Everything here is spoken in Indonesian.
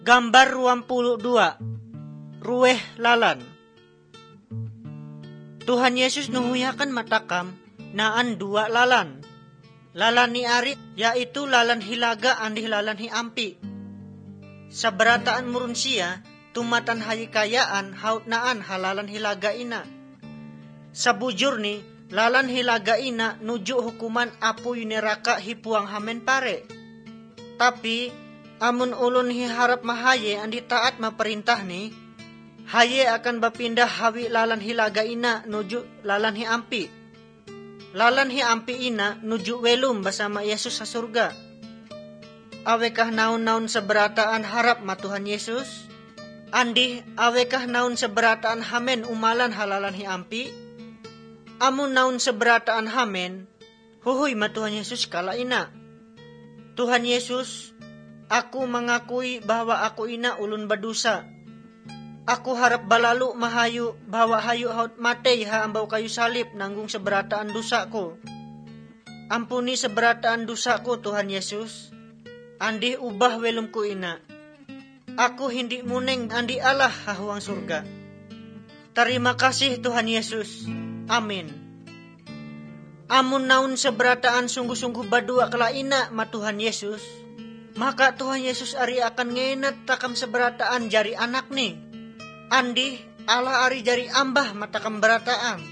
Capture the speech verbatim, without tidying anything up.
Gambar ruang puluh dua. Rueh lalan. Tuhan Yesus nuhuyakan matakam naan dua lalan. Lalan ni ari yaitu lalan hilaga andih lalan hi ampi. Saberataan murunsia tumatan hayikayaan haut naan halalan hilaga ina. Sabujur ni lalan hilaga ina nuju hukuman apu yuneraka hipuang hamen pare. Tapi amun ulun hi harap mahaye andi taat maperintah ni, haye akan bapindah hawi lalan hilaga ina nuju lalan hi ampi. Lalan hi ampi ina nuju welum bersama Yesus sa surga. Awekah naun-naun seberataan harap ma Tuhan Yesus? Andi awekah naun seberataan hamen umalan halalan hi ampi? Amun naun seberataan hamen, huhuy ma Tuhan Yesus kala ina. Tuhan Yesus, aku mengakui bahwa aku ina ulun berdosa. Aku harap balalu mahayu bahwa hayu haut matei ha ambau kayu salib nanggung seberataan dosaku. Ampuni seberataan dosaku Tuhan Yesus. Andi ubah welumku ina. Aku hindi muneng andi Allah hahuang surga. Terima kasih Tuhan Yesus. Amin. Amun naun seberataan sungguh-sungguh badua kala ina ma Tuhan Yesus, maka Tuhan Yesus ari akan ngenat takam seberataan jari anak ni. Andi Allah ari jari ambah matakam berataan.